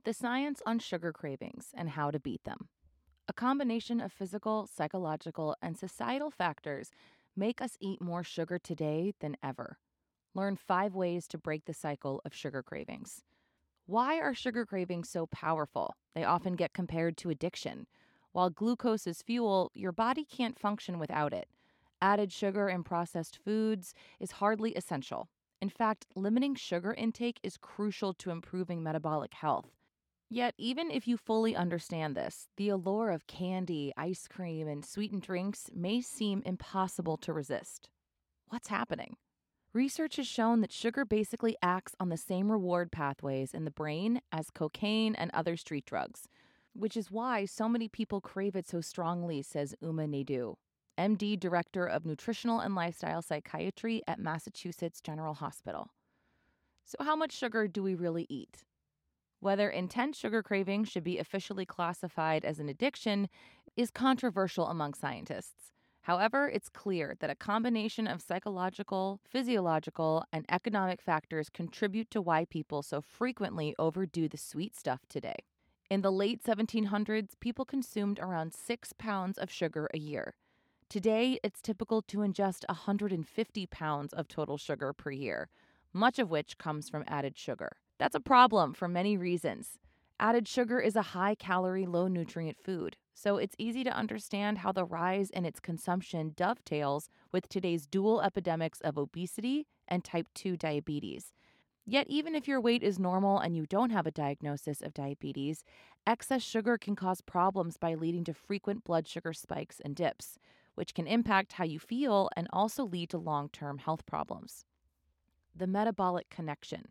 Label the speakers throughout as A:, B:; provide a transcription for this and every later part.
A: The science on sugar cravings and how to beat them. A combination of physical, psychological, and societal factors make us eat more sugar today than ever. Learn 5 ways to break the cycle of sugar cravings. Why are sugar cravings so powerful? They often get compared to addiction. While glucose is fuel, your body can't function without it. Added sugar in processed foods is hardly essential. In fact, limiting sugar intake is crucial to improving metabolic health. Yet, even if you fully understand this, the allure of candy, ice cream, and sweetened drinks may seem impossible to resist. What's happening? Research has shown that sugar basically acts on the same reward pathways in the brain as cocaine and other street drugs, which is why so many people crave it so strongly, says Uma Naidu, MD, Director of Nutritional and Lifestyle Psychiatry at Massachusetts General Hospital. So, how much sugar do we really eat? Whether intense sugar craving should be officially classified as an addiction is controversial among scientists. However, it's clear that a combination of psychological, physiological, and economic factors contribute to why people so frequently overdo the sweet stuff today. In the late 1700s, people consumed around 6 pounds of sugar a year. Today, it's typical to ingest 150 pounds of total sugar per year, much of which comes from added sugar. That's a problem for many reasons. Added sugar is a high calorie, low nutrient food, so it's easy to understand how the rise in its consumption dovetails with today's dual epidemics of obesity and type 2 diabetes. Yet, even if your weight is normal and you don't have a diagnosis of diabetes, excess sugar can cause problems by leading to frequent blood sugar spikes and dips, which can impact how you feel and also lead to long-term health problems. The metabolic connection.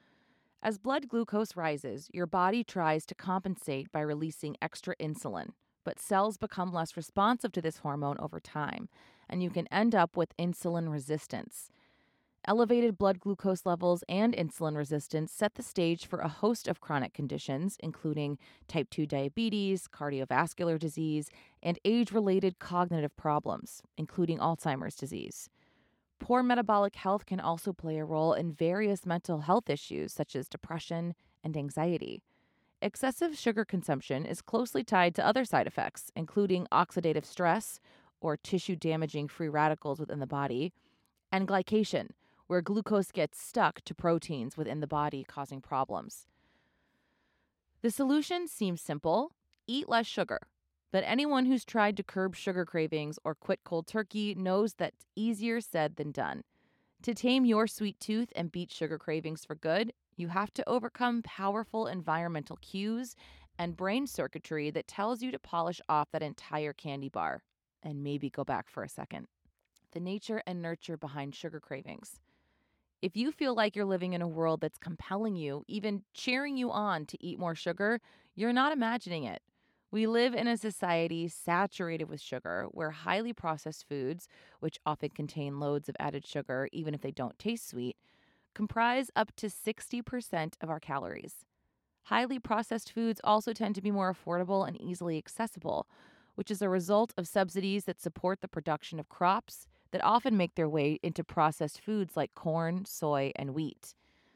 A: As blood glucose rises, your body tries to compensate by releasing extra insulin, but cells become less responsive to this hormone over time, and you can end up with insulin resistance. Elevated blood glucose levels and insulin resistance set the stage for a host of chronic conditions, including type 2 diabetes, cardiovascular disease, and age-related cognitive problems, including Alzheimer's disease. Poor metabolic health can also play a role in various mental health issues such as depression and anxiety. Excessive sugar consumption is closely tied to other side effects, including oxidative stress, or tissue damaging free radicals within the body, and glycation, where glucose gets stuck to proteins within the body, causing problems. The solution seems simple: eat less sugar. But anyone who's tried to curb sugar cravings or quit cold turkey knows that's easier said than done. To tame your sweet tooth and beat sugar cravings for good, you have to overcome powerful environmental cues and brain circuitry that tells you to polish off that entire candy bar and maybe go back for a second. The nature and nurture behind sugar cravings. If you feel like you're living in a world that's compelling you, even cheering you on to eat more sugar, you're not imagining it. We live in a society saturated with sugar, where highly processed foods, which often contain loads of added sugar even if they don't taste sweet, comprise up to 60% of our calories. Highly processed foods also tend to be more affordable and easily accessible, which is a result of subsidies that support the production of crops that often make their way into processed foods like corn, soy, and wheat.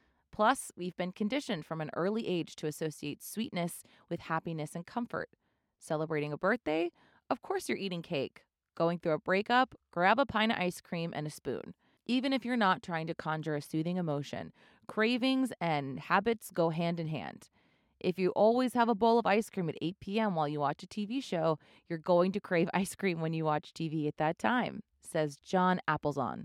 A: Plus, we've been conditioned from an early age to associate sweetness with happiness and comfort. Celebrating a birthday? Of course you're eating cake. Going through a breakup? Grab a pint of ice cream and a spoon. Even if you're not trying to conjure a soothing emotion, cravings and habits go hand in hand. If you always have a bowl of ice cream at 8 p.m. while you watch a TV show, you're going to crave ice cream when you watch TV at that time, says John Appleson,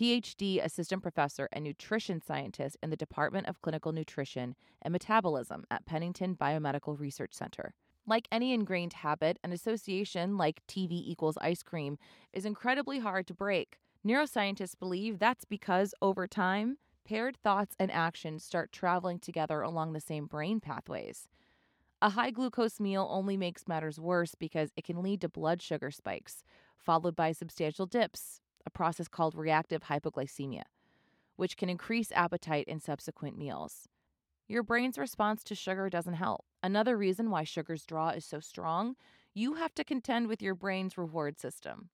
A: PhD assistant professor and nutrition scientist in the Department of Clinical Nutrition and Metabolism at Pennington Biomedical Research Center. Like any ingrained habit, an association like TV equals ice cream is incredibly hard to break. Neuroscientists believe that's because, over time, paired thoughts and actions start traveling together along the same brain pathways. A high glucose meal only makes matters worse because it can lead to blood sugar spikes, followed by substantial dips, a process called reactive hypoglycemia, which can increase appetite in subsequent meals. Your brain's response to sugar doesn't help. Another reason why sugar's draw is so strong: you have to contend with your brain's reward system.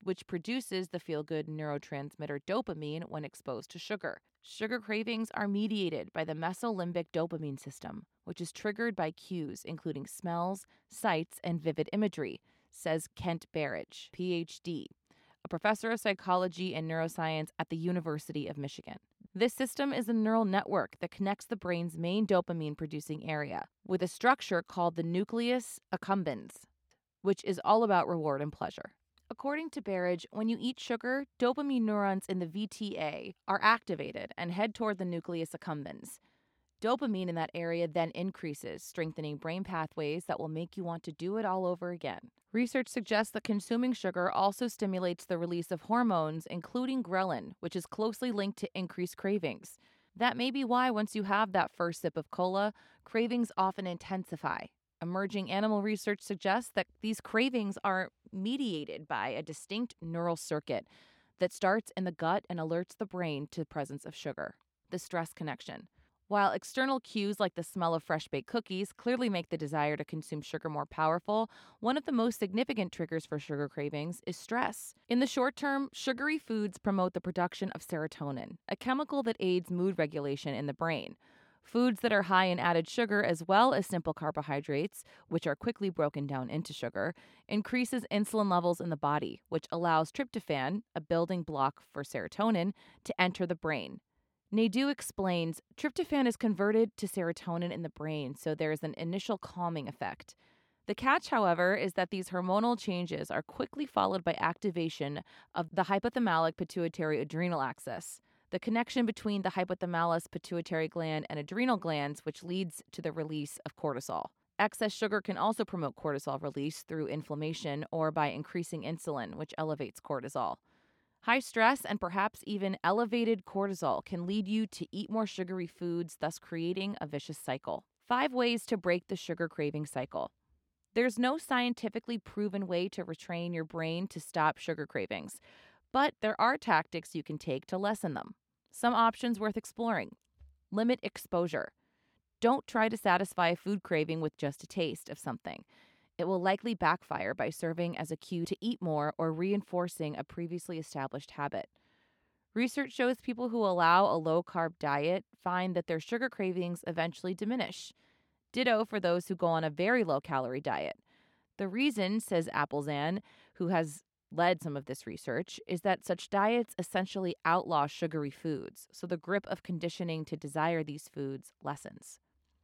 A: which produces the feel-good neurotransmitter dopamine when exposed to sugar. Sugar cravings are mediated by the mesolimbic dopamine system, which is triggered by cues including smells, sights, and vivid imagery, says Kent Berridge, PhD, a professor of psychology and neuroscience at the University of Michigan. This system is a neural network that connects the brain's main dopamine-producing area with a structure called the nucleus accumbens, which is all about reward and pleasure. According to Berridge, when you eat sugar, dopamine neurons in the VTA are activated and head toward the nucleus accumbens. Dopamine in that area then increases, strengthening brain pathways that will make you want to do it all over again. Research suggests that consuming sugar also stimulates the release of hormones, including ghrelin, which is closely linked to increased cravings. That may be why once you have that first sip of cola, cravings often intensify. Emerging animal research suggests that these cravings are mediated by a distinct neural circuit that starts in the gut and alerts the brain to the presence of sugar. The stress connection. While external cues like the smell of fresh baked cookies clearly make the desire to consume sugar more powerful, one of the most significant triggers for sugar cravings is stress. In the short term, sugary foods promote the production of serotonin, a chemical that aids mood regulation in the brain. Foods that are high in added sugar, as well as simple carbohydrates, which are quickly broken down into sugar, increases insulin levels in the body, which allows tryptophan, a building block for serotonin, to enter the brain. Naidoo explains, tryptophan is converted to serotonin in the brain, so there is an initial calming effect. The catch, however, is that these hormonal changes are quickly followed by activation of the hypothalamic pituitary adrenal axis, the connection between the hypothalamus pituitary gland and adrenal glands, which leads to the release of cortisol. Excess sugar can also promote cortisol release through inflammation or by increasing insulin, which elevates cortisol. High stress and perhaps even elevated cortisol can lead you to eat more sugary foods, thus creating a vicious cycle. 5 ways to break the sugar craving cycle. There's no scientifically proven way to retrain your brain to stop sugar cravings, but there are tactics you can take to lessen them. Some options worth exploring. Limit exposure. Don't try to satisfy a food craving with just a taste of something. It will likely backfire by serving as a cue to eat more or reinforcing a previously established habit. Research shows people who allow a low-carb diet find that their sugar cravings eventually diminish. Ditto for those who go on a very low-calorie diet. The reason, says Appelzan, who has led some of this research, is that such diets essentially outlaw sugary foods, so the grip of conditioning to desire these foods lessens.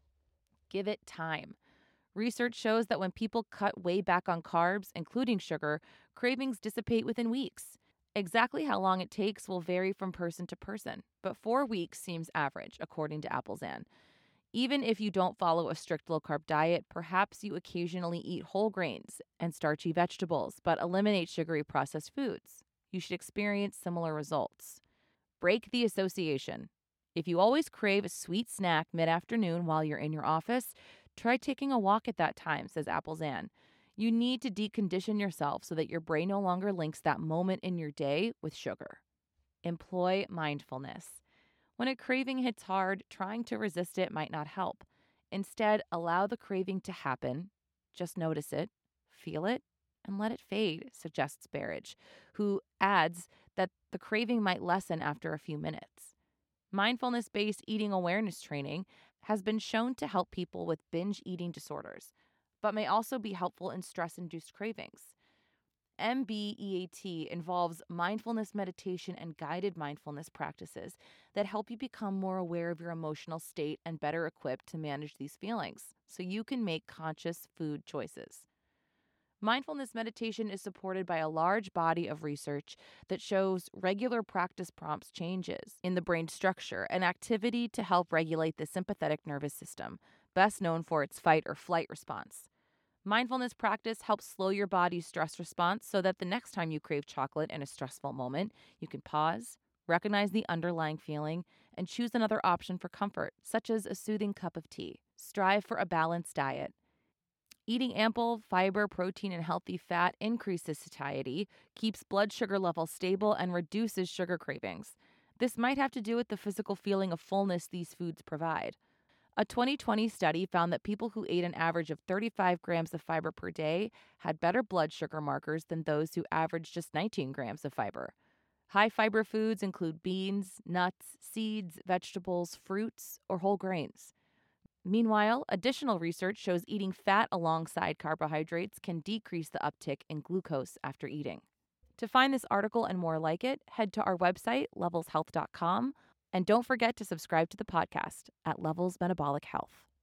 A: Give it time. Research shows that when people cut way back on carbs, including sugar, cravings dissipate within weeks. Exactly how long it takes will vary from person to person, but 4 weeks seems average, according to Appelzan. Even if you don't follow a strict low-carb diet, perhaps you occasionally eat whole grains and starchy vegetables, but eliminate sugary processed foods. You should experience similar results. Break the association. If you always crave a sweet snack mid-afternoon while you're in your office, try taking a walk at that time, says Appelzan. You need to decondition yourself so that your brain no longer links that moment in your day with sugar. Employ mindfulness. When a craving hits hard, trying to resist it might not help. Instead, allow the craving to happen. Just notice it, feel it, and let it fade, suggests Berridge, who adds that the craving might lessen after a few minutes. Mindfulness-based eating awareness training has been shown to help people with binge eating disorders, but may also be helpful in stress-induced cravings. MBEAT involves mindfulness meditation and guided mindfulness practices that help you become more aware of your emotional state and better equipped to manage these feelings so you can make conscious food choices. Mindfulness meditation is supported by a large body of research that shows regular practice prompts changes in the brain structure and activity to help regulate the sympathetic nervous system, best known for its fight or flight response. Mindfulness practice helps slow your body's stress response so that the next time you crave chocolate in a stressful moment, you can pause, recognize the underlying feeling, and choose another option for comfort, such as a soothing cup of tea. Strive for a balanced diet. Eating ample fiber, protein, and healthy fat increases satiety, keeps blood sugar levels stable, and reduces sugar cravings. This might have to do with the physical feeling of fullness these foods provide. A 2020 study found that people who ate an average of 35 grams of fiber per day had better blood sugar markers than those who averaged just 19 grams of fiber. High fiber foods include beans, nuts, seeds, vegetables, fruits, or whole grains. Meanwhile, additional research shows eating fat alongside carbohydrates can decrease the uptick in glucose after eating. To find this article and more like it, head to our website, levelshealth.com, and don't forget to subscribe to the podcast at Levels Metabolic Health.